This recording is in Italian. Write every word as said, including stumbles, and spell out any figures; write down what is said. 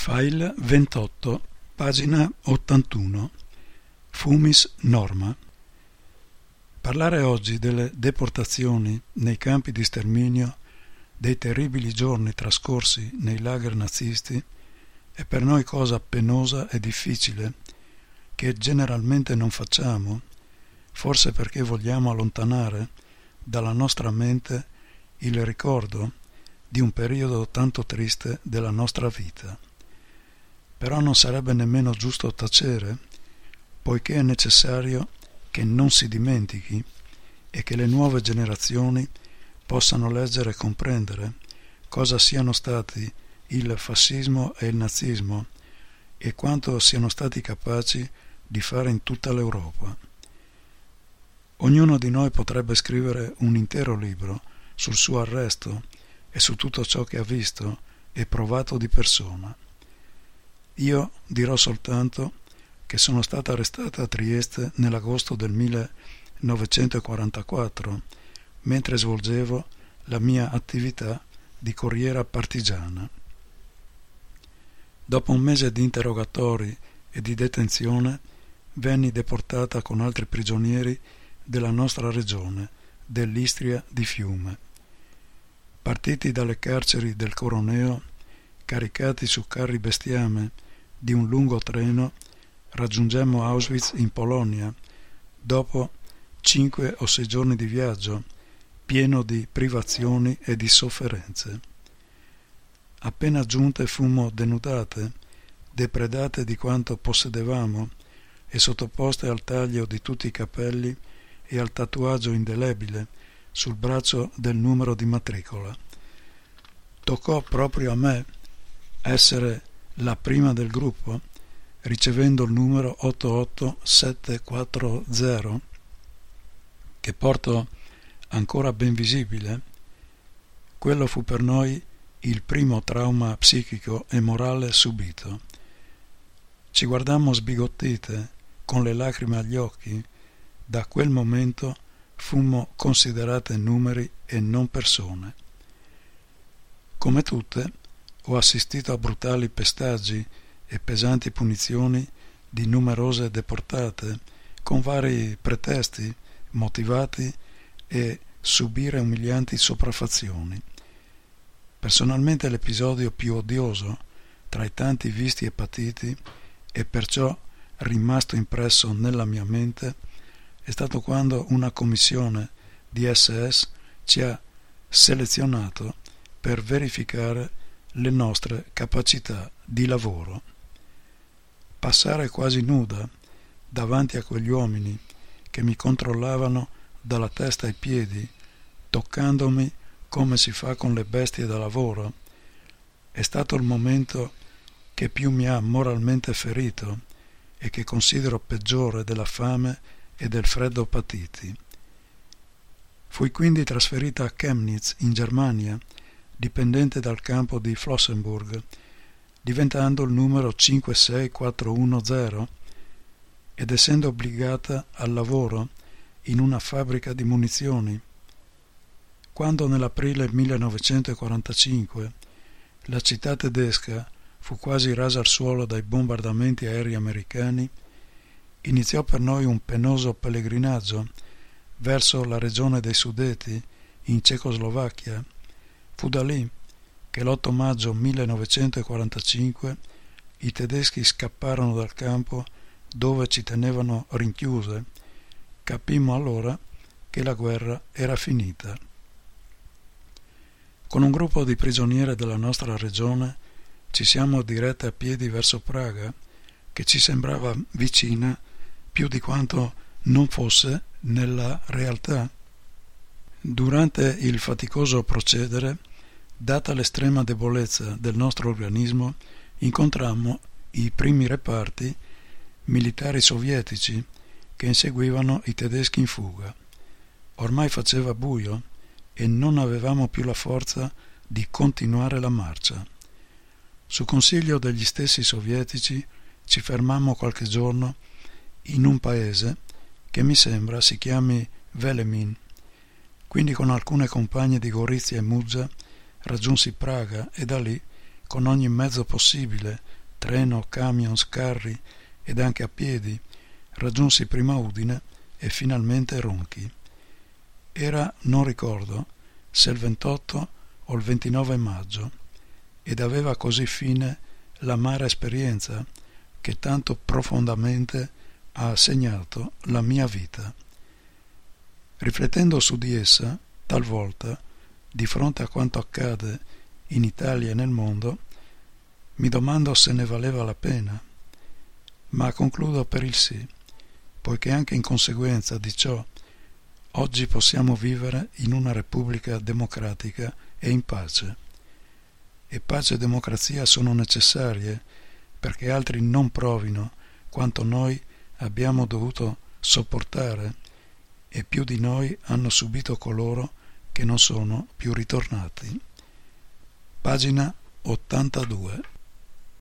File ventotto, pagina ottantuno. Fumis Norma. Parlare oggi delle deportazioni nei campi di sterminio, dei terribili giorni trascorsi nei lager nazisti, è per noi cosa penosa e difficile, che generalmente non facciamo, forse perché vogliamo allontanare dalla nostra mente il ricordo di un periodo tanto triste della nostra vita. Però non sarebbe nemmeno giusto tacere, poiché è necessario che non si dimentichi e che le nuove generazioni possano leggere e comprendere cosa siano stati il fascismo e il nazismo e quanto siano stati capaci di fare in tutta l'Europa. Ognuno di noi potrebbe scrivere un intero libro sul suo arresto e su tutto ciò che ha visto e provato di persona. Io dirò soltanto che sono stata arrestata a Trieste nell'agosto del millenovecentoquarantaquattro, mentre svolgevo la mia attività di corriera partigiana. Dopo un mese di interrogatori e di detenzione, venni deportata con altri prigionieri della nostra regione, dell'Istria di Fiume. Partiti dalle carceri del Coroneo, caricati su carri bestiame di un lungo treno, raggiungemmo Auschwitz in Polonia dopo cinque o sei giorni di viaggio pieno di privazioni e di sofferenze. Appena giunte fummo denudate, depredate di quanto possedevamo e sottoposte al taglio di tutti i capelli e al tatuaggio indelebile sul braccio del numero di matricola. Toccò proprio a me essere la prima del gruppo, ricevendo il numero otto otto sette quattro zero, che porto ancora ben visibile. Quello fu per noi il primo trauma psichico e morale subito. Ci guardammo sbigottite, con le lacrime agli occhi. Da quel momento fummo considerate numeri e non persone. Come tutte, ho assistito a brutali pestaggi e pesanti punizioni di numerose deportate con vari pretesti motivati e subire umilianti sopraffazioni. Personalmente l'episodio più odioso tra i tanti visti e patiti e perciò rimasto impresso nella mia mente è stato quando una commissione di S S ci ha selezionato per verificare le nostre capacità di lavoro. Passare quasi nuda davanti a quegli uomini che mi controllavano dalla testa ai piedi, toccandomi come si fa con le bestie da lavoro, è stato il momento che più mi ha moralmente ferito e che considero peggiore della fame e del freddo patiti. Fui quindi trasferita a Chemnitz, in Germania, dipendente dal campo di Flossenburg, diventando il numero cinque sei quattro uno zero ed essendo obbligata al lavoro in una fabbrica di munizioni. Quando nell'aprile millenovecentoquarantacinque la città tedesca fu quasi rasa al suolo dai bombardamenti aerei americani, iniziò per noi un penoso pellegrinaggio verso la regione dei Sudeti in Cecoslovacchia. Fu da lì che l'otto maggio millenovecentoquarantacinque i tedeschi scapparono dal campo dove ci tenevano rinchiuse. Capimmo allora che la guerra era finita. Con un gruppo di prigioniere della nostra regione ci siamo dirette a piedi verso Praga, che ci sembrava vicina più di quanto non fosse nella realtà. Durante il faticoso procedere, data l'estrema debolezza del nostro organismo, incontrammo i primi reparti militari sovietici che inseguivano i tedeschi in fuga. Ormai faceva buio e non avevamo più la forza di continuare la marcia. Su consiglio degli stessi sovietici ci fermammo qualche giorno in un paese che mi sembra si chiami Velemin. Quindi con alcune compagne di Gorizia e Muggia raggiunsi Praga e da lì con ogni mezzo possibile, treno, camion, carri ed anche a piedi, raggiunsi prima Udine e finalmente Ronchi. Era, non ricordo, se il ventotto o il ventinove maggio, ed aveva così fine l'amara esperienza che tanto profondamente ha segnato la mia vita. Riflettendo su di essa, talvolta, di fronte a quanto accade in Italia e nel mondo, mi domando se ne valeva la pena, ma concludo per il sì, poiché anche in conseguenza di ciò oggi possiamo vivere in una repubblica democratica e in pace. E pace e democrazia sono necessarie perché altri non provino quanto noi abbiamo dovuto sopportare e più di noi hanno subito coloro che non sono più ritornati. Pagina ottantadue.